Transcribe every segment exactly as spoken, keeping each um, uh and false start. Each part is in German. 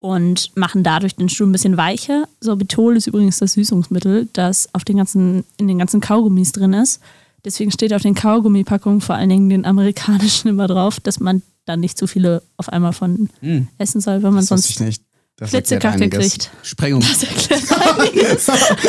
und machen dadurch den Stuhl ein bisschen weicher. Sorbitol ist übrigens das Süßungsmittel, das auf den ganzen, in den ganzen Kaugummis drin ist. Deswegen steht auf den Kaugummipackungen, vor allen Dingen den amerikanischen, immer drauf, dass man dann nicht zu viele auf einmal von mm. essen soll, wenn man das sonst ich nicht. Das Flitzekacke kriegt. Sprengung. Das erklärt einiges.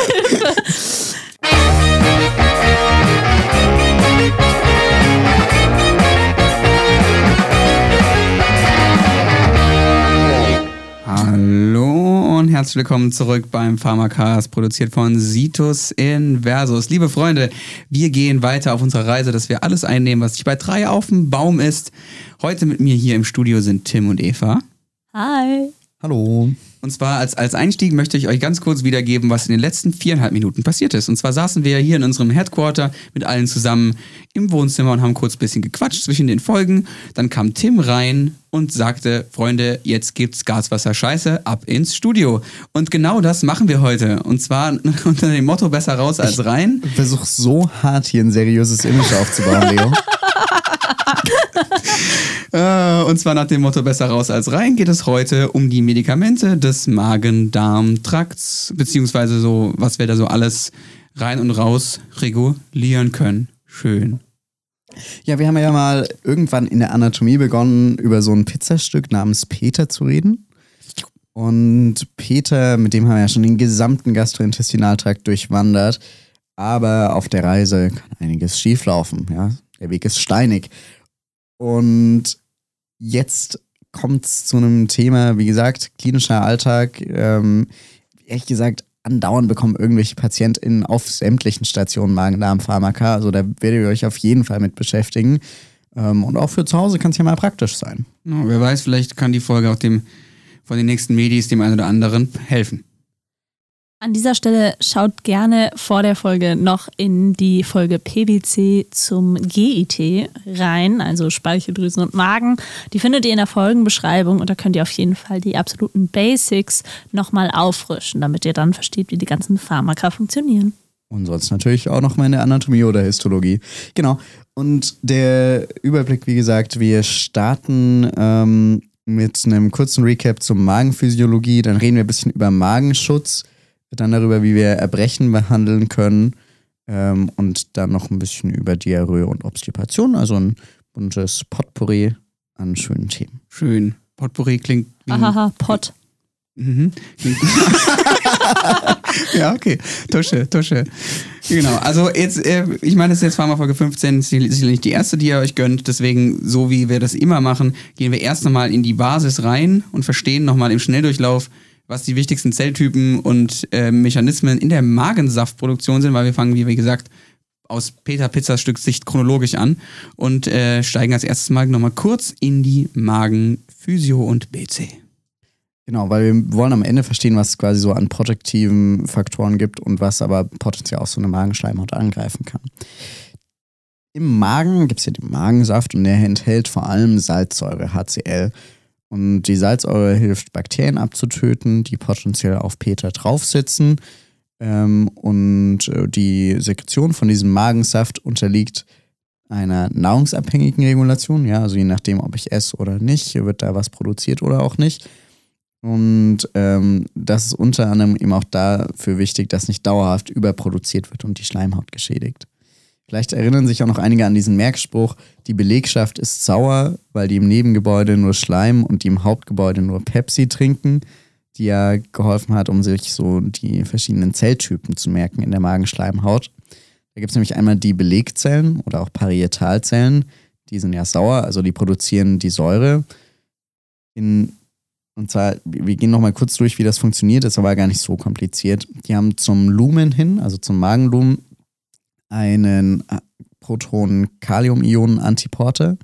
Hallo und herzlich willkommen zurück beim Pharmacast, produziert von Situs Inversus. Liebe Freunde, wir gehen weiter auf unserer Reise, dass wir alles einnehmen, was sich bei drei auf dem Baum ist. Heute mit mir hier im Studio sind Tim und Eva. Hi. Hallo. Und zwar als, als Einstieg möchte ich euch ganz kurz wiedergeben, was in den letzten viereinhalb Minuten passiert ist. Und zwar saßen wir hier in unserem Headquarter mit allen zusammen im Wohnzimmer und haben kurz ein bisschen gequatscht zwischen den Folgen. Dann kam Tim rein und sagte, Freunde, jetzt gibt's Gaswasser Scheiße, ab ins Studio. Und genau das machen wir heute. Und zwar unter dem Motto, besser raus als rein. Ich versuche so hart hier ein seriöses Image aufzubauen, Leo. Und zwar nach dem Motto besser raus als rein geht es heute um die Medikamente des Magen-Darm-Trakts, beziehungsweise so, was wir da so alles rein und raus regulieren können. Schön. Ja, wir haben ja mal irgendwann in der Anatomie begonnen, über so ein Pizzastück namens Peter zu reden. Und Peter, mit dem haben wir ja schon den gesamten Gastrointestinaltrakt durchwandert. Aber auf der Reise kann einiges schieflaufen, ja. Der Weg ist steinig. Und jetzt kommt es zu einem Thema, wie gesagt, klinischer Alltag. Ähm, ehrlich gesagt, andauernd bekommen irgendwelche PatientInnen auf sämtlichen Stationen Magen-Darm-Pharmaka. Also da werdet ihr euch auf jeden Fall mit beschäftigen. Ähm, und auch für zu Hause kann es ja mal praktisch sein. Ja, wer weiß, vielleicht kann die Folge auch dem von den nächsten Medis, dem einen oder anderen, helfen. An dieser Stelle schaut gerne vor der Folge noch in die Folge P B C zum G I T rein, also Speicheldrüsen und Magen. Die findet ihr in der Folgenbeschreibung und da könnt ihr auf jeden Fall die absoluten Basics nochmal auffrischen, damit ihr dann versteht, wie die ganzen Pharmaka funktionieren. Und sonst natürlich auch noch mal in der Anatomie oder Histologie. Genau. Und der Überblick, wie gesagt, wir starten ähm, mit einem kurzen Recap zur Magenphysiologie. Dann reden wir ein bisschen über Magenschutz. Dann darüber, wie wir Erbrechen behandeln können ähm, und dann noch ein bisschen über Diarrhoe und Obstipation. Also ein buntes Potpourri an schönen Themen. Schön. Potpourri klingt wie... Ahaha, Pott. Mhm. Ja, okay. Tusche, Tusche. Genau, also jetzt, äh, ich meine, das ist jetzt Pharma-Folge fünfzehn, ist sicherlich nicht die erste, die ihr euch gönnt. Deswegen, so wie wir das immer machen, gehen wir erst nochmal in die Basis rein und verstehen nochmal im Schnelldurchlauf, was die wichtigsten Zelltypen und äh, Mechanismen in der Magensaftproduktion sind, weil wir fangen, wie gesagt, aus Peter-Pizzastück-Sicht chronologisch an und äh, steigen als erstes mal nochmal kurz in die Magenphysio und B C. Genau, weil wir wollen am Ende verstehen, was es quasi so an protektiven Faktoren gibt und was aber potenziell auch so eine Magenschleimhaut angreifen kann. Im Magen gibt es ja den Magensaft und der enthält vor allem Salzsäure, H C L. Und die Salzsäure hilft, Bakterien abzutöten, die potenziell auf Peter draufsitzen. Ähm, und die Sekretion von diesem Magensaft unterliegt einer nahrungsabhängigen Regulation. Ja, also je nachdem, ob ich esse oder nicht, wird da was produziert oder auch nicht. Und ähm, das ist unter anderem eben auch dafür wichtig, dass nicht dauerhaft überproduziert wird und die Schleimhaut geschädigt. Vielleicht erinnern sich auch noch einige an diesen Merkspruch, die Belegschaft ist sauer, weil die im Nebengebäude nur Schleim und die im Hauptgebäude nur Pepsi trinken, die ja geholfen hat, um sich so die verschiedenen Zelltypen zu merken in der Magenschleimhaut. Da gibt es nämlich einmal die Belegzellen oder auch Parietalzellen, die sind ja sauer, also die produzieren die Säure. In, und zwar, wir gehen nochmal kurz durch, wie das funktioniert, ist aber gar nicht so kompliziert. Die haben zum Lumen hin, also zum Magenlumen, einen Proton-Kalium-Ionen-Antiporter.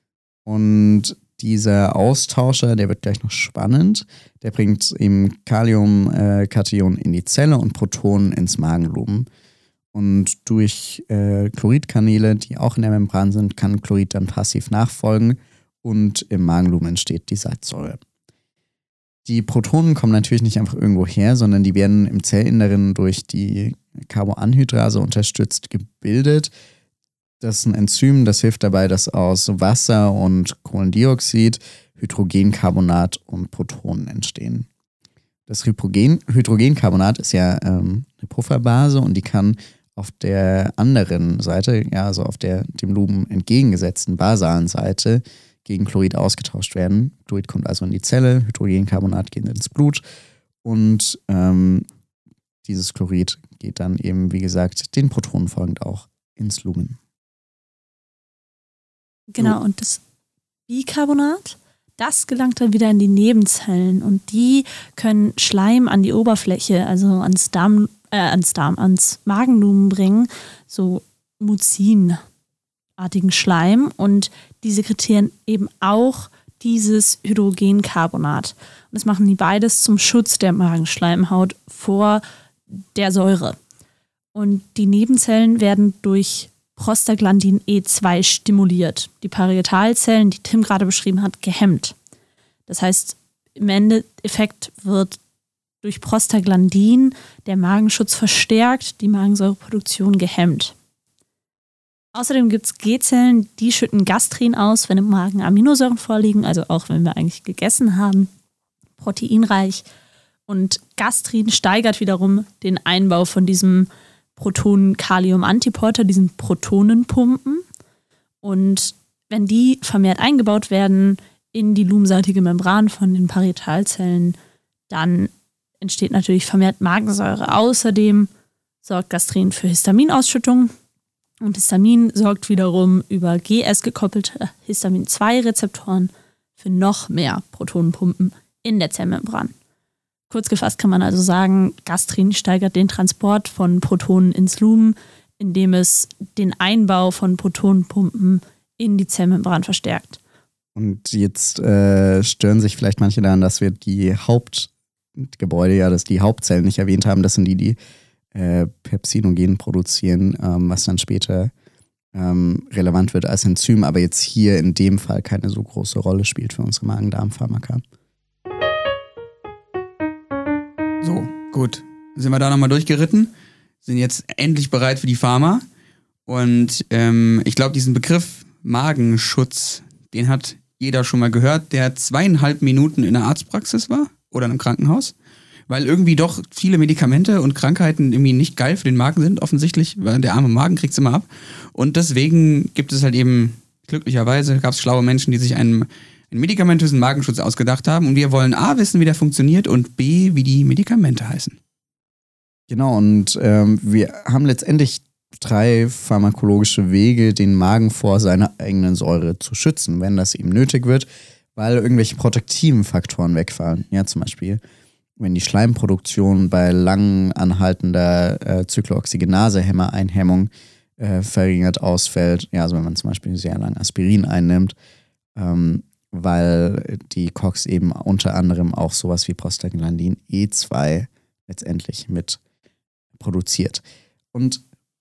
Und dieser Austauscher, der wird gleich noch spannend, der bringt eben Kalium-Kation in die Zelle und Protonen ins Magenlumen. Und durch äh, Chloridkanäle, die auch in der Membran sind, kann Chlorid dann passiv nachfolgen und im Magenlumen entsteht die Salzsäure. Die Protonen kommen natürlich nicht einfach irgendwo her, sondern die werden im Zellinneren durch die Carboanhydrase unterstützt gebildet. Das ist ein Enzym, das hilft dabei, dass aus Wasser und Kohlendioxid Hydrogencarbonat und Protonen entstehen. Das Hydrogen, Hydrogencarbonat ist ja ähm, eine Pufferbase und die kann auf der anderen Seite, ja, also auf der dem Lumen entgegengesetzten basalen Seite gegen Chlorid ausgetauscht werden. Chlorid kommt also in die Zelle, Hydrogencarbonat geht ins Blut und ähm, dieses Chlorid geht dann eben, wie gesagt, den Protonen folgend auch ins Lumen. Genau, und das Bicarbonat, das gelangt dann wieder in die Nebenzellen und die können Schleim an die Oberfläche, also ans Darm, äh, ans Darm, ans Magenlumen bringen, so Mucinartigen Schleim und die sekretieren eben auch dieses Hydrogencarbonat. Und das machen die beides zum Schutz der Magenschleimhaut vor der Säure. Und die Nebenzellen werden durch Prostaglandin E zwei stimuliert. Die Parietalzellen, die Tim gerade beschrieben hat, gehemmt. Das heißt, im Endeffekt wird durch Prostaglandin der Magenschutz verstärkt, die Magensäureproduktion gehemmt. Außerdem gibt es G-Zellen, die schütten Gastrin aus, wenn im Magen Aminosäuren vorliegen, also auch wenn wir eigentlich gegessen haben, proteinreich. Und Gastrin steigert wiederum den Einbau von diesem Protonen-Kalium-Antiporter, diesen Protonenpumpen. Und wenn die vermehrt eingebaut werden in die lumenseitige Membran von den Parietalzellen, dann entsteht natürlich vermehrt Magensäure. Außerdem sorgt Gastrin für Histaminausschüttung. Und Histamin sorgt wiederum über G S gekoppelte Histamin zwei Rezeptoren für noch mehr Protonenpumpen in der Zellmembran. Kurz gefasst kann man also sagen, Gastrin steigert den Transport von Protonen ins Lumen, indem es den Einbau von Protonenpumpen in die Zellmembran verstärkt. Und jetzt äh, stören sich vielleicht manche daran, dass wir die Hauptgebäude, ja, dass die Hauptzellen nicht erwähnt haben. Das sind die, die äh, Pepsinogen produzieren, ähm, was dann später ähm, relevant wird als Enzym, aber jetzt hier in dem Fall keine so große Rolle spielt für unsere Magen-Darm-Pharmaka. So, gut. Sind wir da nochmal durchgeritten? Sind jetzt endlich bereit für die Pharma. Und ähm, ich glaube, diesen Begriff Magenschutz, den hat jeder schon mal gehört, der zweieinhalb Minuten in der Arztpraxis war oder in einem Krankenhaus. Weil irgendwie doch viele Medikamente und Krankheiten irgendwie nicht geil für den Magen sind, offensichtlich, weil der arme Magen kriegt es immer ab. Und deswegen gibt es halt eben, glücklicherweise, gab es schlaue Menschen, die sich einen einen medikamentösen Magenschutz ausgedacht haben und wir wollen A, wissen, wie der funktioniert und B, wie die Medikamente heißen. Genau, und ähm, wir haben letztendlich drei pharmakologische Wege, den Magen vor seiner eigenen Säure zu schützen, wenn das eben nötig wird, weil irgendwelche protektiven Faktoren wegfallen. Ja, zum Beispiel, wenn die Schleimproduktion bei lang anhaltender äh, Zyklooxygenase-Hemmer-Einhemmung äh, verringert ausfällt, ja, also wenn man zum Beispiel sehr lang Aspirin einnimmt, ähm, weil die C O X eben unter anderem auch sowas wie Prostaglandin E zwei letztendlich mit produziert. Und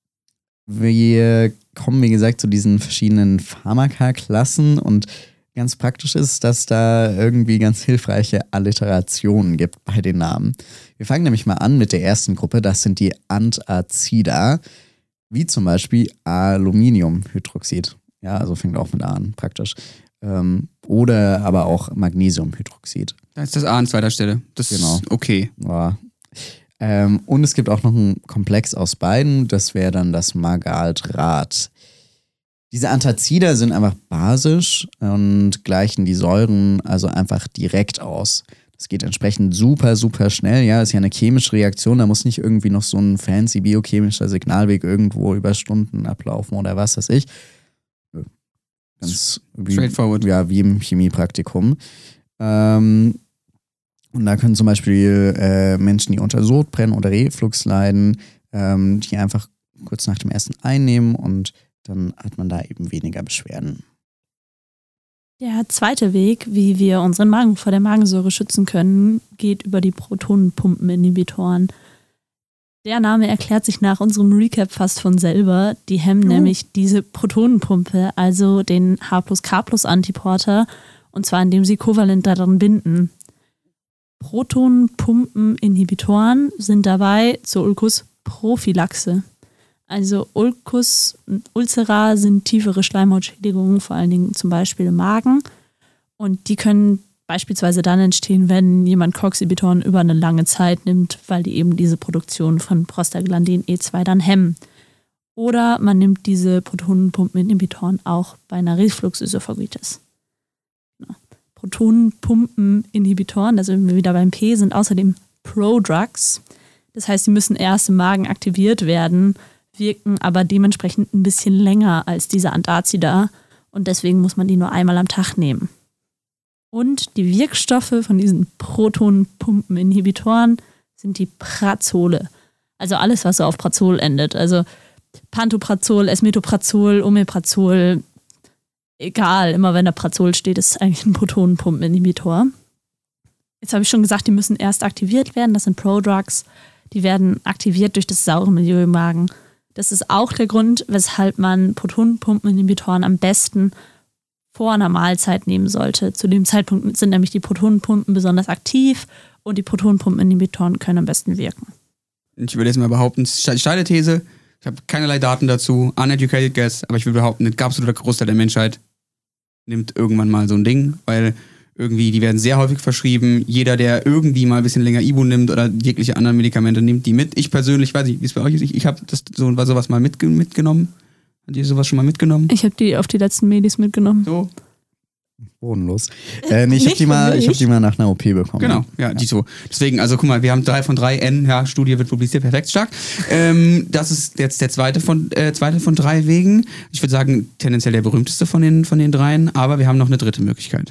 wir kommen, wie gesagt, zu diesen verschiedenen Pharmaka-Klassen und ganz praktisch ist, dass da irgendwie ganz hilfreiche Alliterationen gibt bei den Namen. Wir fangen nämlich mal an mit der ersten Gruppe, das sind die Antazida, wie zum Beispiel Aluminiumhydroxid. Ja, also fängt auch mit A an, praktisch. Ähm, oder aber auch Magnesiumhydroxid. Da ist das A an zweiter Stelle. Das genau. ist okay. Ja. Ähm, und es gibt auch noch einen Komplex aus beiden, das wäre dann das Margaldrat. Diese Antazida sind einfach basisch und gleichen die Säuren also einfach direkt aus. Das geht entsprechend super, super schnell. Ja, das ist ja eine chemische Reaktion, da muss nicht irgendwie noch so ein fancy biochemischer Signalweg irgendwo über Stunden ablaufen oder was weiß ich. Ganz wie, straightforward. Ja, wie im Chemiepraktikum. Ähm, und da können zum Beispiel äh, Menschen, die unter Sodbrennen oder Reflux leiden, ähm, die einfach kurz nach dem Essen einnehmen und dann hat man da eben weniger Beschwerden. Der zweite Weg, wie wir unseren Magen vor der Magensäure schützen können, geht über die Protonenpumpeninhibitoren. Der Name erklärt sich nach unserem Recap fast von selber. Die hemmen oh. nämlich diese Protonenpumpe, also den H plus K plus Antiporter, und zwar indem sie kovalent daran binden. Protonenpumpeninhibitoren sind dabei zur Ulkusprophylaxe. Also Ulcus und Ulcera sind tiefere Schleimhautschädigungen, vor allen Dingen zum Beispiel im Magen. Und die können beispielsweise dann entstehen, wenn jemand Coxibeton über eine lange Zeit nimmt, weil die eben diese Produktion von Prostaglandin E zwei dann hemmen. Oder man nimmt diese Protonenpumpeninhibitoren auch bei einer Refluxesophagitis. Protonenpumpeninhibitoren, da sind wir wieder beim P, sind außerdem Prodrugs. Das heißt, sie müssen erst im Magen aktiviert werden, wirken aber dementsprechend ein bisschen länger als diese Antazida und deswegen muss man die nur einmal am Tag nehmen. Und die Wirkstoffe von diesen Protonenpumpeninhibitoren sind die Prazole. Also alles, was so auf Prazol endet. Also Pantoprazol, Esmetoprazol, Omeprazol, egal, immer wenn da Prazol steht, ist eigentlich ein Protonenpumpeninhibitor. Jetzt habe ich schon gesagt, die müssen erst aktiviert werden. Das sind Prodrugs. Die werden aktiviert durch das saure Milieu im Magen. Das ist auch der Grund, weshalb man Protonenpumpeninhibitoren am besten vor einer Mahlzeit nehmen sollte. Zu dem Zeitpunkt sind nämlich die Protonenpumpen besonders aktiv und die Protonenpumpeninhibitoren können am besten wirken. Ich würde jetzt mal behaupten, steile These, ich habe keinerlei Daten dazu, uneducated guess, aber ich würde behaupten, ein absoluter Großteil der Menschheit nimmt irgendwann mal so ein Ding, weil irgendwie, die werden sehr häufig verschrieben. Jeder, der irgendwie mal ein bisschen länger Ibu nimmt oder jegliche anderen Medikamente, nimmt die mit. Ich persönlich, weiß nicht, wie es bei euch ist, ich, ich habe das so, sowas mal mitge- mitgenommen. Habt ihr sowas schon mal mitgenommen? Ich habe die auf die letzten Medis mitgenommen. So? Bodenlos. Äh, nee, ich habe die, hab die mal nach einer O P bekommen. Genau, ja, ja, die so. Deswegen, also guck mal, wir haben drei von drei N, ja, Studie wird publiziert, perfekt, stark. Ähm, das ist jetzt der zweite von, äh, zweite von drei Wegen. Ich würde sagen, tendenziell der berühmteste von den, von den dreien, aber wir haben noch eine dritte Möglichkeit.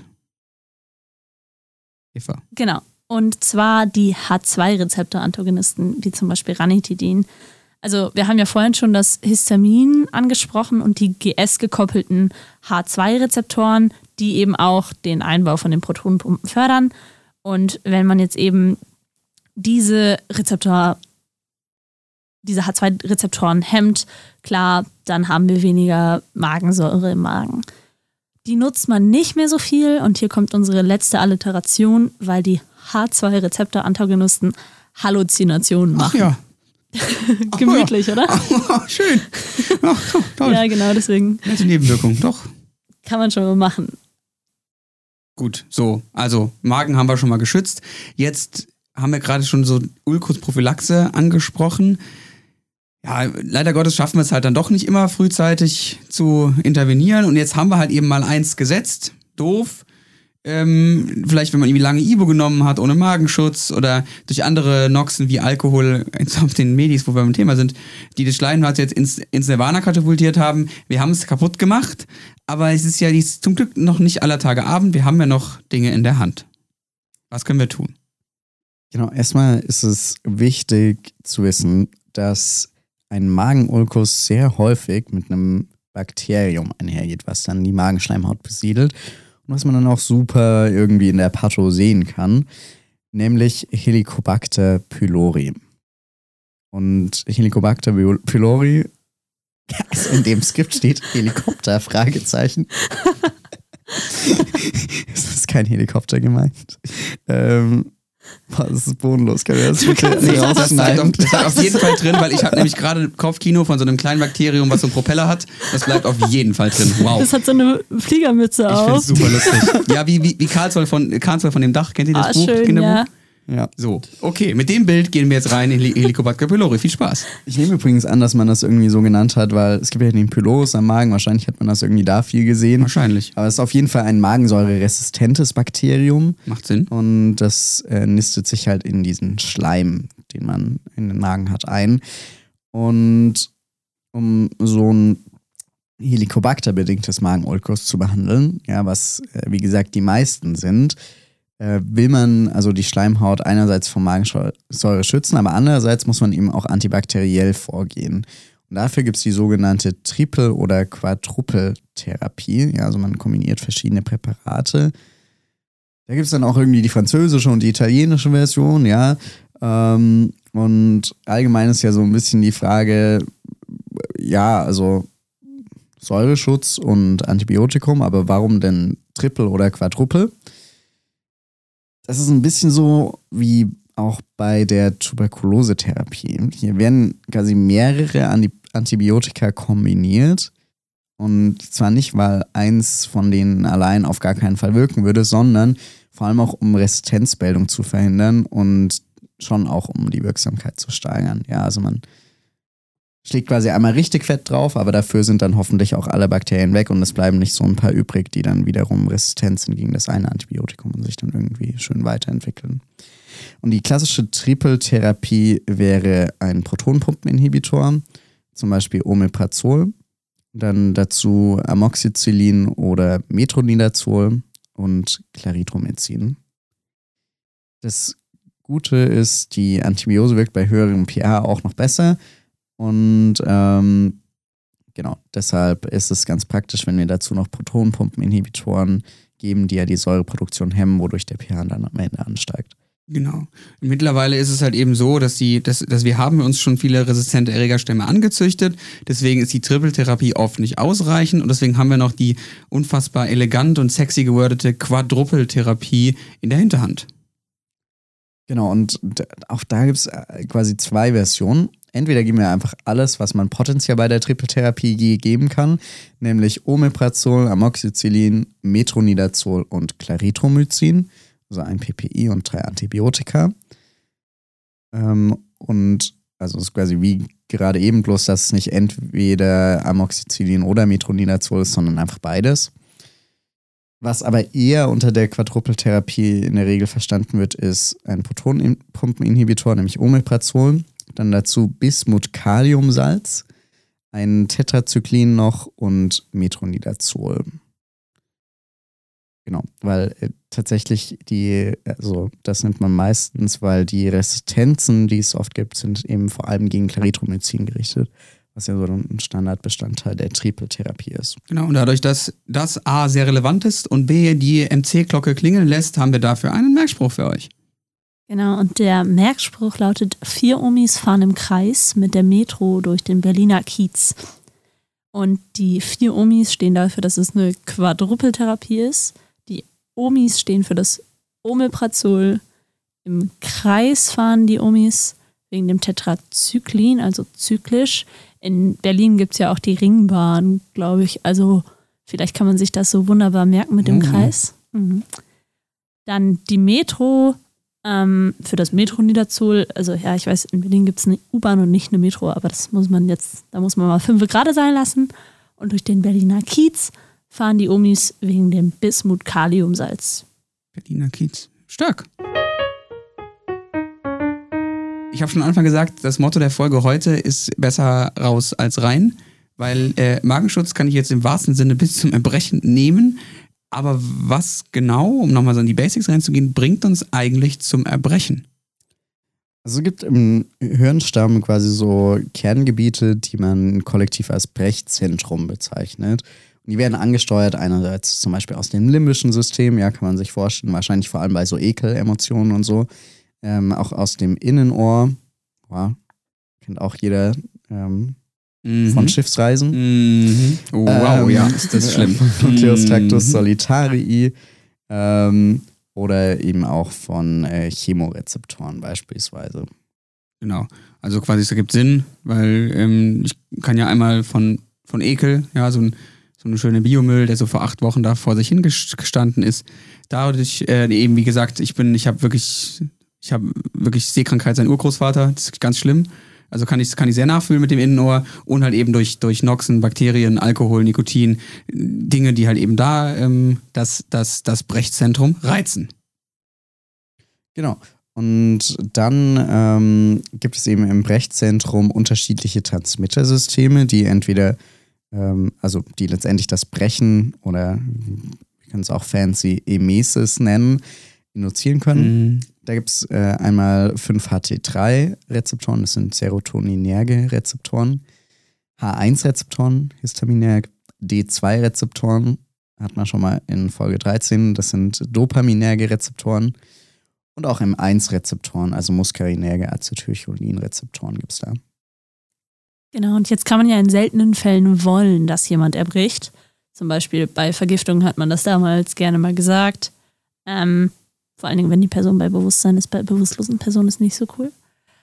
Eva. Genau. Und zwar die H zwei Rezeptor-Antagonisten, wie zum Beispiel Ranitidin. Also wir haben ja vorhin schon das Histamin angesprochen und die G S-gekoppelten H zwei Rezeptoren, die eben auch den Einbau von den Protonenpumpen fördern. Und wenn man jetzt eben diese Rezeptor, diese H zwei Rezeptoren hemmt, klar, dann haben wir weniger Magensäure im Magen. Die nutzt man nicht mehr so viel und hier kommt unsere letzte Alliteration, weil die H zwei Rezeptor-Antagonisten Halluzinationen machen. Ach ja. Gemütlich, Ach ja. Oder? Ach, schön. Ach, so, toll. Ja, genau, deswegen. Nette Nebenwirkung, doch. Kann man schon mal machen. Gut, so, also Magen haben wir schon mal geschützt. Jetzt haben wir gerade schon so Ulkusprophylaxe angesprochen. Ja, leider Gottes schaffen wir es halt dann doch nicht immer frühzeitig zu intervenieren. Und jetzt haben wir halt eben mal eins gesetzt. Doof. Ähm, vielleicht, wenn man irgendwie lange Ibu genommen hat, ohne Magenschutz oder durch andere Noxen wie Alkohol, jetzt auf den Medis, wo wir beim Thema sind, die das Schleimhaut jetzt ins, ins Nirvana katapultiert haben. Wir haben es kaputt gemacht, aber es ist ja dies, zum Glück noch nicht aller Tage Abend. Wir haben ja noch Dinge in der Hand. Was können wir tun? Genau, erstmal ist es wichtig zu wissen, dass ein Magenulkus sehr häufig mit einem Bakterium einhergeht, was dann die Magenschleimhaut besiedelt und was man dann auch super irgendwie in der Patho sehen kann, nämlich Helicobacter pylori. Und Helicobacter pylori, also in dem Skript steht Helikopter, Fragezeichen. Es ist kein Helikopter gemeint. Ähm, Boah, das ist bodenlos. Kann ich das bitte nee, rausschneiden? Das bleibt auf jeden Fall drin, weil ich habe nämlich gerade Kopfkino von so einem kleinen Bakterium, was so einen Propeller hat. Das bleibt auf jeden Fall drin. Wow. Das hat so eine Fliegermütze ich auf. Ich finde es super lustig. Ja, wie, wie, wie Karlsson von, Karlsson von dem Dach. Kennt ihr das ah, Buch? Schön, Kinderbuch? ja. Ja. So, okay, mit dem Bild gehen wir jetzt rein in Helicobacter pylori. Viel Spaß. Ich nehme übrigens an, dass man das irgendwie so genannt hat, weil es gibt ja den Pylorus am Magen. Wahrscheinlich hat man das irgendwie da viel gesehen. Wahrscheinlich. Aber es ist auf jeden Fall ein magensäureresistentes Bakterium. Macht Sinn. Und das äh, nistet sich halt in diesen Schleim, den man in den Magen hat, ein. Und um so ein Helicobacter-bedingtes Magenulkus zu behandeln, ja, was äh, wie gesagt die meisten sind, äh, will man also die Schleimhaut einerseits vor Magensäure schützen, aber andererseits muss man eben auch antibakteriell vorgehen. Und dafür gibt es die sogenannte Triple- oder Quadruple-Therapie. Ja, also man kombiniert verschiedene Präparate. Da gibt es dann auch irgendwie die französische und die italienische Version, ja. Ähm, und allgemein ist ja so ein bisschen die Frage, ja, also Säureschutz und Antibiotikum, aber warum denn Triple oder Quadruple? Das ist ein bisschen so wie auch bei der Tuberkulosetherapie. Hier werden quasi mehrere Antibiotika kombiniert. Und zwar nicht, weil eins von denen allein auf gar keinen Fall wirken würde, sondern vor allem auch um Resistenzbildung zu verhindern und schon auch um die Wirksamkeit zu steigern. Ja, also man schlägt quasi einmal richtig Fett drauf, aber dafür sind dann hoffentlich auch alle Bakterien weg und es bleiben nicht so ein paar übrig, die dann wiederum resistent sind gegen das eine Antibiotikum und sich dann irgendwie schön weiterentwickeln. Und die klassische Triple-Therapie wäre ein Protonenpumpeninhibitor, zum Beispiel Omeprazol, dann dazu Amoxicillin oder Metronidazol und Clarithromycin. Das Gute ist, die Antibiose wirkt bei höherem pH auch noch besser und ähm, genau, deshalb ist es ganz praktisch, wenn wir dazu noch Protonenpumpeninhibitoren geben, die ja die Säureproduktion hemmen, wodurch der pH dann am Ende ansteigt. Genau. Mittlerweile ist es halt eben so, dass die, dass, dass wir haben uns schon viele resistente Erregerstämme angezüchtet. Deswegen ist die Triple-Therapie oft nicht ausreichend und deswegen haben wir noch die unfassbar elegant und sexy gewordete Quadruple-Therapie in der Hinterhand. Genau, und auch da gibt es quasi zwei Versionen. Entweder geben wir einfach alles, was man potenziell bei der Triple-Therapie geben kann, nämlich Omeprazol, Amoxicillin, Metronidazol und Clarithromycin. Also ein P P I und drei Antibiotika. Ähm, und also es ist quasi wie gerade eben, bloß dass es nicht entweder Amoxicillin oder Metronidazol ist, sondern einfach beides. Was aber eher unter der Quadruple-Therapie in der Regel verstanden wird, ist ein Protonenpumpeninhibitor, nämlich Omeprazol. Dann dazu Bismuth-Kaliumsalz, ein Tetrazyklin noch und Metronidazol. Genau, weil äh, tatsächlich die, also das nimmt man meistens, weil die Resistenzen, die es oft gibt, sind eben vor allem gegen Clarithromycin gerichtet, was ja so ein Standardbestandteil der Triple-Therapie ist. Genau, und dadurch, dass das A sehr relevant ist und B die M C-Glocke klingeln lässt, haben wir dafür einen Merkspruch für euch. Genau, und der Merkspruch lautet: Vier Omis fahren im Kreis mit der Metro durch den Berliner Kiez. Und die vier Omis stehen dafür, dass es eine Quadruple-Therapie ist. Omis stehen für das Omeprazol. Im Kreis fahren die Omis wegen dem Tetrazyklin, also zyklisch. In Berlin gibt es ja auch die Ringbahn, glaube ich. Also vielleicht kann man sich das so wunderbar merken mit dem mhm. Kreis. Mhm. Dann die Metro ähm, für das Metronidazol. Also ja, ich weiß, in Berlin gibt es eine U-Bahn und nicht eine Metro, aber das muss man jetzt, da muss man mal fünf gerade sein lassen. Und durch den Berliner Kiez fahren die Omis wegen dem Bismuth-Kaliumsalz. Berliner Kiez. Stark. Ich habe schon am Anfang gesagt, das Motto der Folge heute ist besser raus als rein, weil äh, Magenschutz kann ich jetzt im wahrsten Sinne bis zum Erbrechen nehmen. Aber was genau, um nochmal so in die Basics reinzugehen, bringt uns eigentlich zum Erbrechen? Also es gibt im Hirnstamm quasi so Kerngebiete, die man kollektiv als Brechzentrum bezeichnet. Die werden angesteuert einerseits zum Beispiel aus dem limbischen System, ja, kann man sich vorstellen, wahrscheinlich vor allem bei so Ekelemotionen und so, ähm, auch aus dem Innenohr, ja, kennt auch jeder ähm, mhm. von Schiffsreisen. Mhm. Oh, wow, ähm, ja, ist das schlimm. Nucleus tractus solitarii ähm, oder eben auch von äh, Chemorezeptoren beispielsweise. Genau, also quasi es ergibt Sinn, weil ähm, ich kann ja einmal von, von Ekel, ja, so ein so eine schöne Biomüll, der so vor acht Wochen da vor sich hingestanden ist. Dadurch äh, eben, wie gesagt, ich bin, ich habe wirklich, ich habe wirklich Seekrankheit, sein Urgroßvater, das ist ganz schlimm. Also kann ich, kann ich sehr nachfühlen mit dem Innenohr und halt eben durch, durch Noxen, Bakterien, Alkohol, Nikotin, Dinge, die halt eben da ähm, das, das, das Brechzentrum reizen. Genau. Und dann ähm, gibt es eben im Brechzentrum unterschiedliche Transmittersysteme, die entweder also die letztendlich das Brechen oder wir können es auch fancy Emesis nennen, induzieren können. Mhm. Da gibt es äh, einmal fünf H T drei Rezeptoren, das sind serotoninerge Rezeptoren, H eins Rezeptoren, histaminerg, D zwei Rezeptoren, hat man schon mal in Folge dreizehn, das sind dopaminerge Rezeptoren und auch M eins Rezeptoren, also muskarinerge Acetylcholin-Rezeptoren gibt es da. Genau, und jetzt kann man ja in seltenen Fällen wollen, dass jemand erbricht. Zum Beispiel bei Vergiftung hat man das damals gerne mal gesagt. Ähm, vor allen Dingen, wenn die Person bei Bewusstsein ist, bei bewusstlosen Personen ist nicht so cool.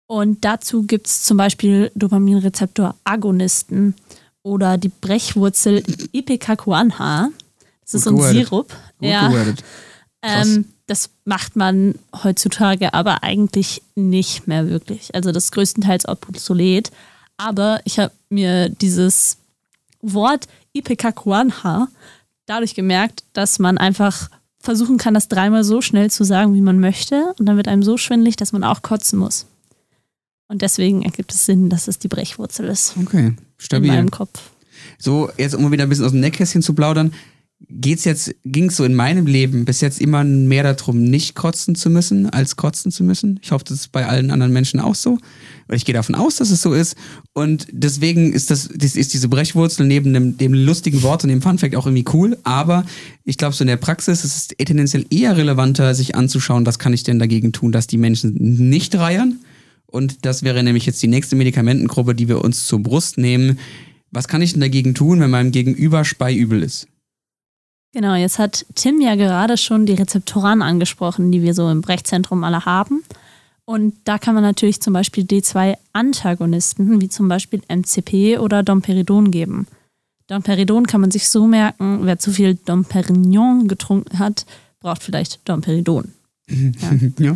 Und dazu gibt es zum Beispiel Dopaminrezeptor-Agonisten oder die Brechwurzel Ipecacuanha. Das ist so ein gewordet. Sirup. Gut Ja. gewordet. Ähm, das macht man heutzutage aber eigentlich nicht mehr wirklich. Also das ist größtenteils obsolet. Aber ich habe mir dieses Wort Ipecacuanha dadurch gemerkt, dass man einfach versuchen kann, das dreimal so schnell zu sagen, wie man möchte. Und dann wird einem so schwindelig, dass man auch kotzen muss. Und deswegen ergibt es Sinn, dass es die Brechwurzel ist. Okay, stabil. In meinem Kopf. So, jetzt um wieder ein bisschen aus dem Nähkästchen zu plaudern, geht's jetzt, ging's so in meinem Leben bis jetzt immer mehr darum, nicht kotzen zu müssen, als kotzen zu müssen. Ich hoffe, das ist bei allen anderen Menschen auch so. Weil ich gehe davon aus, dass es so ist. Und deswegen ist das, das ist diese Brechwurzel neben dem, dem lustigen Wort und dem Funfact auch irgendwie cool. Aber ich glaube, so in der Praxis ist es tendenziell eher relevanter, sich anzuschauen, was kann ich denn dagegen tun, dass die Menschen nicht reiern. Und das wäre nämlich jetzt die nächste Medikamentengruppe, die wir uns zur Brust nehmen. Was kann ich denn dagegen tun, wenn meinem Gegenüber speiübel ist? Genau, jetzt hat Tim ja gerade schon die Rezeptoren angesprochen, die wir so im Brechzentrum alle haben. Und da kann man natürlich zum Beispiel D zwei Antagonisten, wie zum Beispiel M C P oder Domperidon geben. Domperidon kann man sich so merken, wer zu viel Domperignon getrunken hat, braucht vielleicht Domperidon. Ja. Ja.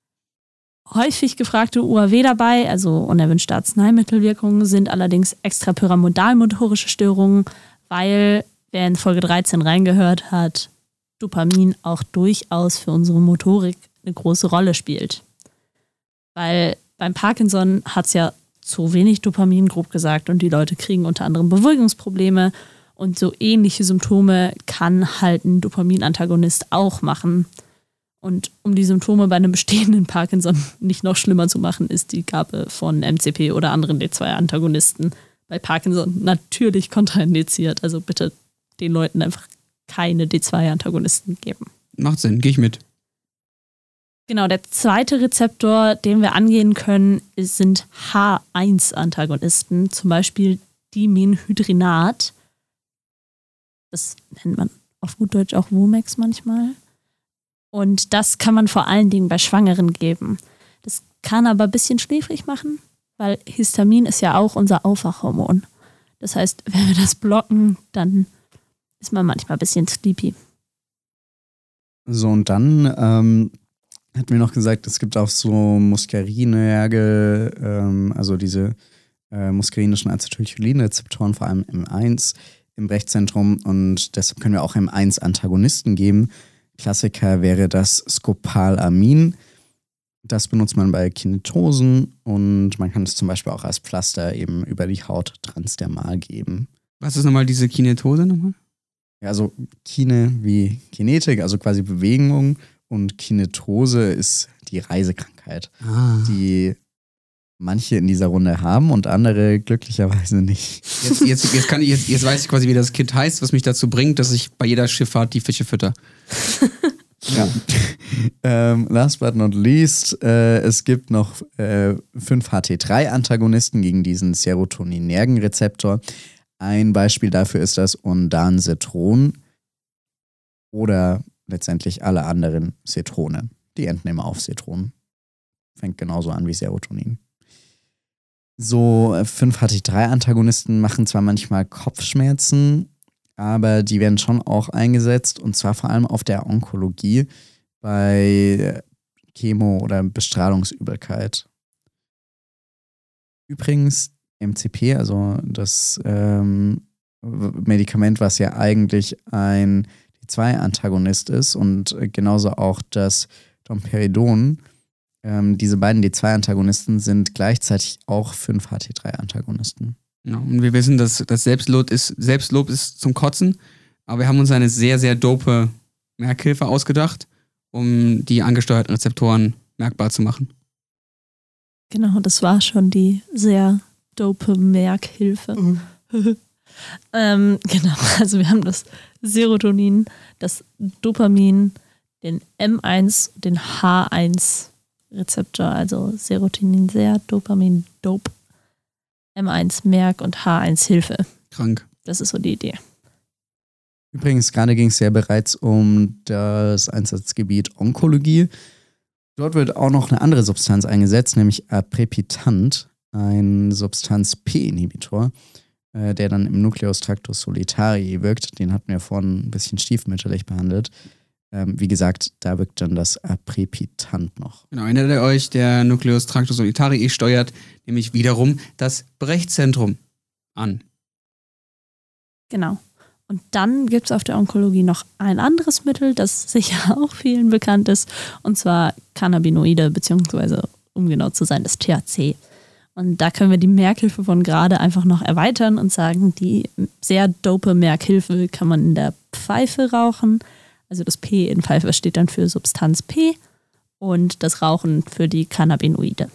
Häufig gefragte U A W dabei, also unerwünschte Arzneimittelwirkungen, sind allerdings extrapyramidalmotorische Störungen, weil, wer in Folge dreizehn reingehört hat, Dopamin auch durchaus für unsere Motorik eine große Rolle spielt. Weil beim Parkinson hat es ja zu wenig Dopamin, grob gesagt, und die Leute kriegen unter anderem Beruhigungsprobleme und so ähnliche Symptome kann halt ein Dopaminantagonist auch machen. Und um die Symptome bei einem bestehenden Parkinson nicht noch schlimmer zu machen, ist die Gabe von M C P oder anderen D zwei Antagonisten bei Parkinson natürlich kontraindiziert. Also bitte den Leuten einfach keine D zwei Antagonisten geben. Macht Sinn, gehe ich mit. Genau, der zweite Rezeptor, den wir angehen können, ist, sind H eins Antagonisten, zum Beispiel Dimenhydrinat. Das nennt man auf gut Deutsch auch Womex manchmal. Und das kann man vor allen Dingen bei Schwangeren geben. Das kann aber ein bisschen schläfrig machen, weil Histamin ist ja auch unser Aufwachhormon. Das heißt, wenn wir das blocken, dann ist man manchmal ein bisschen sleepy. So, und dann ähm, hat mir noch gesagt, es gibt auch so Muskarinerge, ähm, also diese äh, muskarinischen Acetylcholinrezeptoren, vor allem M eins im Brechzentrum. Und deshalb können wir auch M eins Antagonisten geben. Klassiker wäre das Scopalamin. Das benutzt man bei Kinetosen und man kann es zum Beispiel auch als Pflaster eben über die Haut transdermal geben. Was ist nochmal diese Kinetose nochmal? Ja, also Kine wie Kinetik, also quasi Bewegung, und Kinetose ist die Reisekrankheit, Ah. die manche in dieser Runde haben und andere glücklicherweise nicht. Jetzt, jetzt, jetzt, kann ich, jetzt, jetzt weiß ich quasi, wie das Kind heißt, was mich dazu bringt, dass ich bei jeder Schifffahrt die Fische fütter. Ja. ähm, last but not least, äh, es gibt noch äh, fünf H T drei Antagonisten gegen diesen serotoninergen Rezeptor. Ein Beispiel dafür ist das Ondansetron oder letztendlich alle anderen Cetrone. Die enden immer auf Cetron. Fängt genauso an wie Serotonin. So fünf H T drei Antagonisten machen zwar manchmal Kopfschmerzen, aber die werden schon auch eingesetzt, und zwar vor allem auf der Onkologie bei Chemo- oder Bestrahlungsübelkeit. Übrigens M C P, also das ähm, Medikament, was ja eigentlich ein D zwei Antagonist ist, und genauso auch das Domperidon, ähm, diese beiden D zwei Antagonisten sind gleichzeitig auch fünf H T drei Antagonisten. Ja, und wir wissen, dass das Selbstlob ist, Selbstlob ist zum Kotzen, aber wir haben uns eine sehr, sehr dope Merkhilfe ausgedacht, um die angesteuerten Rezeptoren merkbar zu machen. Genau, das war schon die sehr dope Merkhilfe. Mhm. ähm, genau, also wir haben das Serotonin, das Dopamin, den M eins, den H eins Rezeptor, also Serotonin sehr, Dopamin dope, M eins Merk und H eins Hilfe. Krank. Das ist so die Idee. Übrigens, gerade ging es ja bereits um das Einsatzgebiet Onkologie. Dort wird auch noch eine andere Substanz eingesetzt, nämlich Aprepitant, ein Substanz-P-Inhibitor, äh, der dann im Nucleus tractus solitari wirkt. Den hatten wir vorhin ein bisschen stiefmütterlich behandelt. Ähm, wie gesagt, da wirkt dann das Aprepitant noch. Genau, erinnert ihr euch, der Nucleus tractus solitari steuert nämlich wiederum das Brechzentrum an. Genau. Und dann gibt es auf der Onkologie noch ein anderes Mittel, das sicher auch vielen bekannt ist, und zwar Cannabinoide, beziehungsweise um genau zu sein, das T H C. Und da können wir die Merkhilfe von gerade einfach noch erweitern und sagen, die sehr dope Merkhilfe kann man in der Pfeife rauchen. Also das P in Pfeife steht dann für Substanz P und das Rauchen für die Cannabinoide.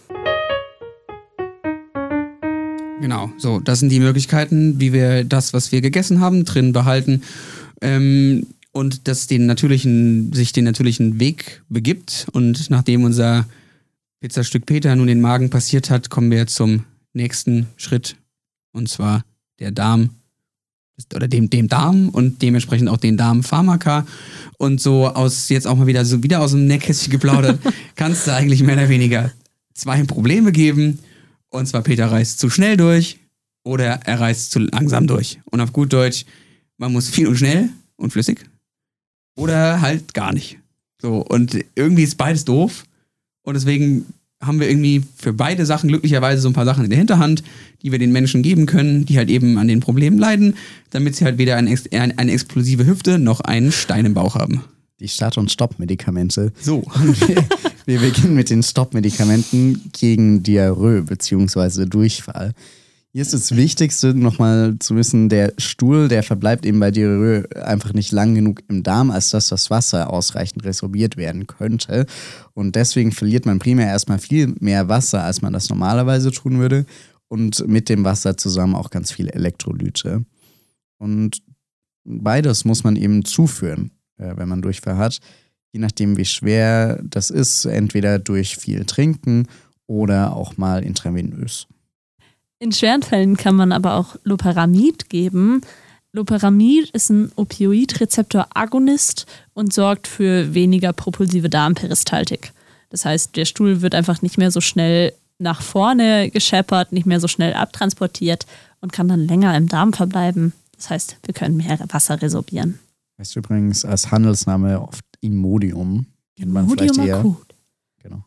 Genau, so, das sind die Möglichkeiten, wie wir das, was wir gegessen haben, drin behalten ähm, und das den natürlichen, sich den natürlichen Weg begibt. Und nachdem unser Pizzastück Peter nun den Magen passiert hat, kommen wir jetzt zum nächsten Schritt, und zwar der Darm, oder dem, dem Darm und dementsprechend auch den Darmpharmaka. Und so aus, jetzt auch mal wieder so wieder aus dem Nähkästchen geplaudert, kann es da eigentlich mehr oder weniger zwei Probleme geben. Und zwar Peter reist zu schnell durch oder er reist zu langsam durch. Und auf gut Deutsch, man muss viel und schnell und flüssig oder halt gar nicht. So, und irgendwie ist beides doof. Und deswegen haben wir irgendwie für beide Sachen glücklicherweise so ein paar Sachen in der Hinterhand, die wir den Menschen geben können, die halt eben an den Problemen leiden, damit sie halt weder eine, eine explosive Hüfte noch einen Stein im Bauch haben. Die Start- und Stopp-Medikamente. So. wir, wir beginnen mit den Stopp-Medikamenten gegen Diarrhoe bzw. Durchfall. Hier ist das Wichtigste nochmal zu wissen, der Stuhl, der verbleibt eben bei Diarrhoe einfach nicht lang genug im Darm, als dass das Wasser ausreichend resorbiert werden könnte. Und deswegen verliert man primär erstmal viel mehr Wasser, als man das normalerweise tun würde. Und mit dem Wasser zusammen auch ganz viele Elektrolyte. Und beides muss man eben zuführen, wenn man Durchfall hat. Je nachdem, wie schwer das ist, entweder durch viel Trinken oder auch mal intravenös. In schweren Fällen kann man aber auch Loperamid geben. Loperamid ist ein Opioidrezeptor-Agonist und sorgt für weniger propulsive Darmperistaltik. Das heißt, der Stuhl wird einfach nicht mehr so schnell nach vorne gescheppert, nicht mehr so schnell abtransportiert und kann dann länger im Darm verbleiben. Das heißt, wir können mehr Wasser resorbieren. Heißt übrigens als Handelsname oft Imodium. Kennt man vielleicht Imodium eher. akut. Genau.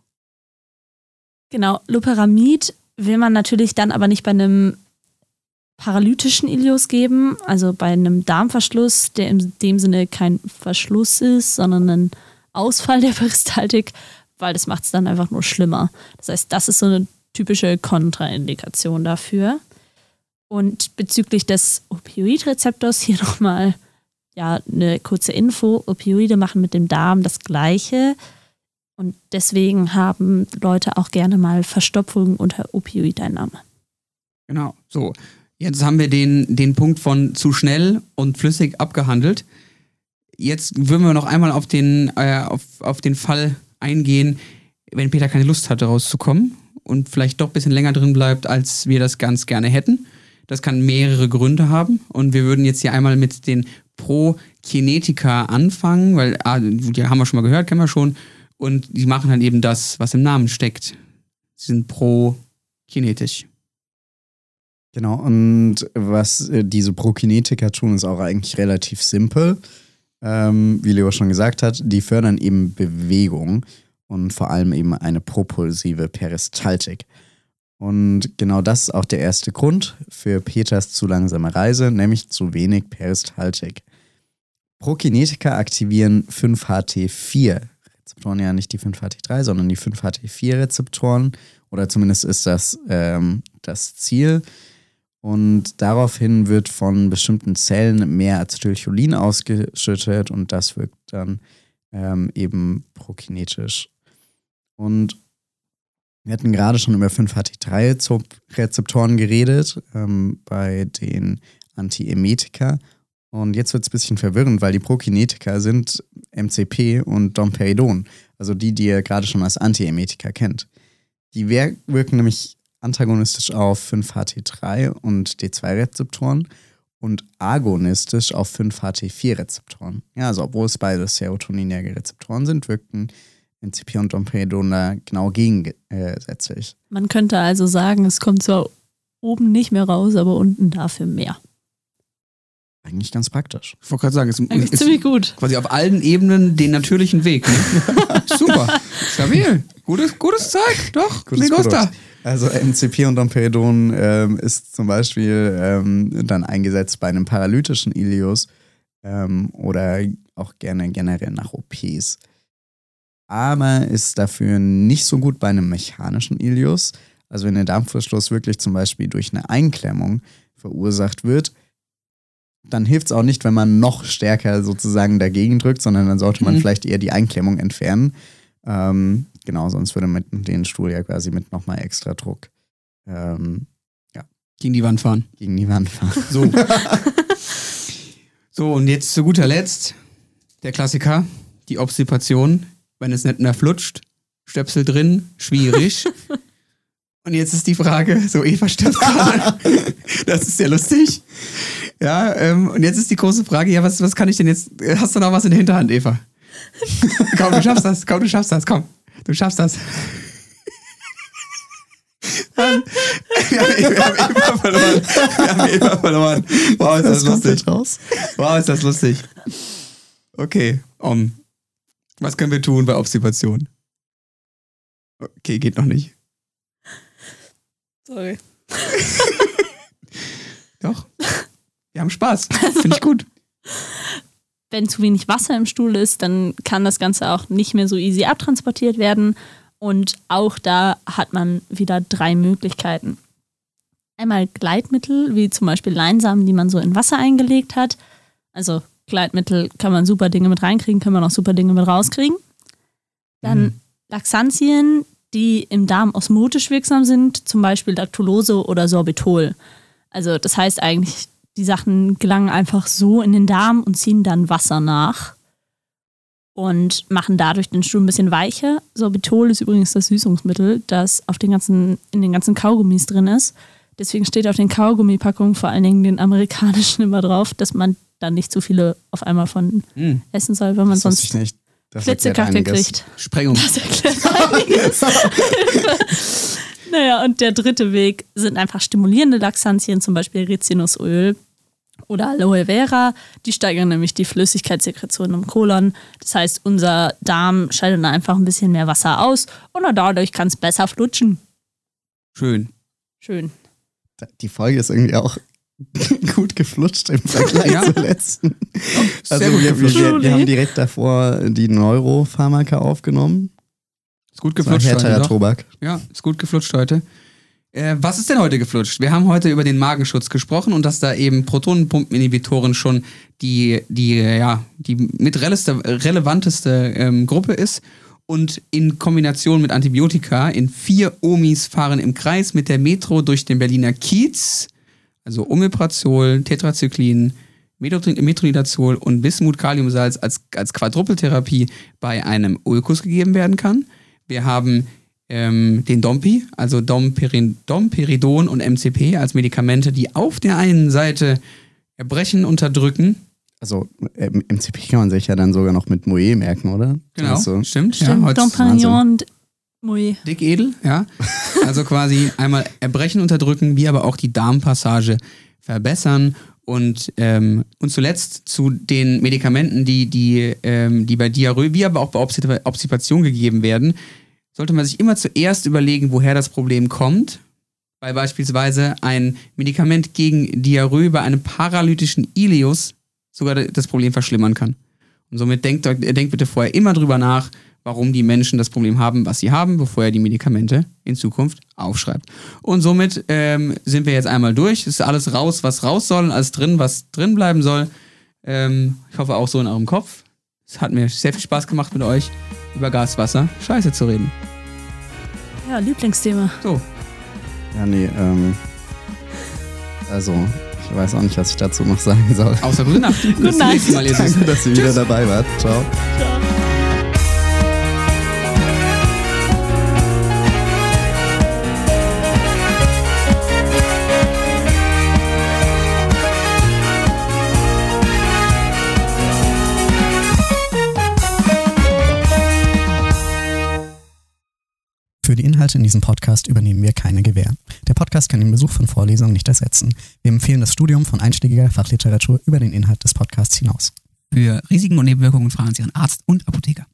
Genau, Loperamid will man natürlich dann aber nicht bei einem paralytischen Ileus geben, also bei einem Darmverschluss, der in dem Sinne kein Verschluss ist, sondern ein Ausfall der Peristaltik, weil das macht es dann einfach nur schlimmer. Das heißt, das ist so eine typische Kontraindikation dafür. Und bezüglich des Opioidrezeptors hier nochmal ja, eine kurze Info. Opioide machen mit dem Darm das Gleiche. Und deswegen haben Leute auch gerne mal Verstopfung unter Opioideinnahme. Genau, so. Jetzt haben wir den, den Punkt von zu schnell und flüssig abgehandelt. Jetzt würden wir noch einmal auf den, äh, auf, auf den Fall eingehen, wenn Peter keine Lust hatte, rauszukommen und vielleicht doch ein bisschen länger drin bleibt, als wir das ganz gerne hätten. Das kann mehrere Gründe haben. Und wir würden jetzt hier einmal mit den Prokinetika anfangen, weil ah, die haben wir schon mal gehört, kennen wir schon. Und die machen dann eben das, was im Namen steckt. Sie sind prokinetisch. Genau, und was äh, diese Prokinetika tun, ist auch eigentlich relativ simpel. Ähm, wie Leo schon gesagt hat, die fördern eben Bewegung und vor allem eben eine propulsive Peristaltik. Und genau das ist auch der erste Grund für Peters zu langsame Reise, nämlich zu wenig Peristaltik. Prokinetika aktivieren fünf H T vier Rezeptoren, ja nicht die fünf H T drei, sondern die fünf H T vier Rezeptoren, oder zumindest ist das ähm, das Ziel. Und daraufhin wird von bestimmten Zellen mehr Acetylcholin ausgeschüttet und das wirkt dann ähm, eben prokinetisch. Und wir hatten gerade schon über fünf H T drei Rezeptoren geredet, ähm, bei den Antiemetika. Und jetzt wird es ein bisschen verwirrend, weil die Prokinetika sind M C P und Domperidon, also die, die ihr gerade schon als Antiemetika kennt. Die wirken nämlich antagonistisch auf fünf H T drei und D zwei Rezeptoren und agonistisch auf fünf H T vier Rezeptoren. Ja, also obwohl es beide serotoninärge Rezeptoren sind, wirken M C P und Domperidon da genau gegensätzlich. Man könnte also sagen, es kommt zwar oben nicht mehr raus, aber unten dafür mehr. Eigentlich ganz praktisch. Ich wollte gerade sagen, es Eigentlich ist ziemlich gut. quasi auf allen Ebenen den natürlichen Weg. Ne? Super, stabil, gutes, gutes Zeug, doch, Gutes leg los da. Produkt. Also M C P und Domperidon ähm, ist zum Beispiel ähm, dann eingesetzt bei einem paralytischen Ileus ähm, oder auch gerne generell nach O Ps. Aber ist dafür nicht so gut bei einem mechanischen Ileus. Also wenn der Darmverschluss wirklich zum Beispiel durch eine Einklemmung verursacht wird, dann hilft es auch nicht, wenn man noch stärker sozusagen dagegen drückt, sondern dann sollte man mhm. vielleicht eher die Einklemmung entfernen. Ähm, genau, sonst würde man den Stuhl ja quasi mit nochmal extra Druck ähm, ja, gegen die Wand fahren. Gegen die Wand fahren. So. So, und jetzt zu guter Letzt der Klassiker, die Obstipation. Wenn es nicht mehr flutscht, Stöpsel drin, schwierig. Und jetzt ist die Frage, so Eva stirbt gerade. Das ist ja lustig. Ja, ähm, und jetzt ist die große Frage, ja, was, was kann ich denn jetzt, hast du noch was in der Hinterhand, Eva? Komm, du schaffst das, komm, du schaffst das, komm, du schaffst das. Wir haben, wir haben Eva verloren. Wir haben Eva verloren. Wow, ist das, das lustig. Raus? Wow, ist das lustig. Okay, um. Was können wir tun bei Obstipation? Okay, geht noch nicht. Sorry. Doch. Wir haben Spaß. Finde ich gut. Wenn zu wenig Wasser im Stuhl ist, dann kann das Ganze auch nicht mehr so easy abtransportiert werden. Und auch da hat man wieder drei Möglichkeiten. Einmal Gleitmittel, wie zum Beispiel Leinsamen, die man so in Wasser eingelegt hat. Also Gleitmittel kann man super Dinge mit reinkriegen, kann man auch super Dinge mit rauskriegen. Dann mhm. Laxantien, die im Darm osmotisch wirksam sind, zum Beispiel Lactulose oder Sorbitol. Also das heißt eigentlich, die Sachen gelangen einfach so in den Darm und ziehen dann Wasser nach und machen dadurch den Stuhl ein bisschen weicher. Sorbitol ist übrigens das Süßungsmittel, das auf den ganzen, in den ganzen Kaugummis drin ist. Deswegen steht auf den Kaugummipackungen, vor allen Dingen den amerikanischen, immer drauf, dass man dann nicht zu viele auf einmal von mm. essen soll, wenn man das sonst ich nicht. Flitzekacke kriegt. Sprengung. Das erklärt einiges. Naja, und der dritte Weg sind einfach stimulierende Laxantien, zum Beispiel Rizinusöl oder Aloe Vera. Die steigern nämlich die Flüssigkeitssekretion im Kolon. Das heißt, unser Darm scheidet dann einfach ein bisschen mehr Wasser aus und dadurch kann es besser flutschen. Schön. Schön. Die Folge ist irgendwie auch gut geflutscht im Vergleich ja. zur letzten. Oh, also wir, wir, wir haben direkt davor die Neuropharmaka aufgenommen. Ist gut geflutscht heute. Härterer Tobak. Ja, ist gut geflutscht heute. Äh, was ist denn heute geflutscht? Wir haben heute über den Magenschutz gesprochen und dass da eben Protonenpumpeninhibitoren schon die, die, ja, die mit relevanteste ähm, Gruppe ist. Und in Kombination mit Antibiotika in vier Omis fahren im Kreis mit der Metro durch den Berliner Kiez. Also Omeprazol, Tetracyclin, Metronidazol und Bismuth-Kaliumsalz als, als Quadrupeltherapie bei einem Ulkus gegeben werden kann. Wir haben ähm, den Dompi, also Domperin, Domperidon und M C P als Medikamente, die auf der einen Seite Erbrechen unterdrücken. Also ähm, M C P kann man sich ja dann sogar noch mit Moe merken, oder? Genau, so. stimmt. Stimmt, ja, Dompagnon und Moe. Dick edel, ja. Also quasi einmal Erbrechen unterdrücken, wie aber auch die Darmpassage verbessern. Und, ähm, und zuletzt zu den Medikamenten, die, die, ähm, die bei Diarrhoe, wie aber auch bei Obstipation gegeben werden, sollte man sich immer zuerst überlegen, woher das Problem kommt. Weil beispielsweise ein Medikament gegen Diarrhoe bei einem paralytischen Ileus sogar das Problem verschlimmern kann. Und somit denkt, denkt bitte vorher immer drüber nach, warum die Menschen das Problem haben, was sie haben, bevor er die Medikamente in Zukunft aufschreibt. Und somit ähm, sind wir jetzt einmal durch. Es ist alles raus, was raus soll, alles drin, was drin bleiben soll. Ähm, ich hoffe auch so in eurem Kopf. Es hat mir sehr viel Spaß gemacht, mit euch über Gas, Wasser, Scheiße zu reden. Ja, Lieblingsthema. So. Ja, nee, ähm, also, ich weiß auch nicht, was ich dazu noch sagen soll. Außer gute Nacht. Gute Nacht. Mal, ihr Danke, dass ihr wieder dabei wart. Ciao. Ciao. Für die Inhalte in diesem Podcast übernehmen wir keine Gewähr. Der Podcast kann den Besuch von Vorlesungen nicht ersetzen. Wir empfehlen das Studium von einschlägiger Fachliteratur über den Inhalt des Podcasts hinaus. Für Risiken und Nebenwirkungen fragen Sie Ihren Arzt und Apotheker.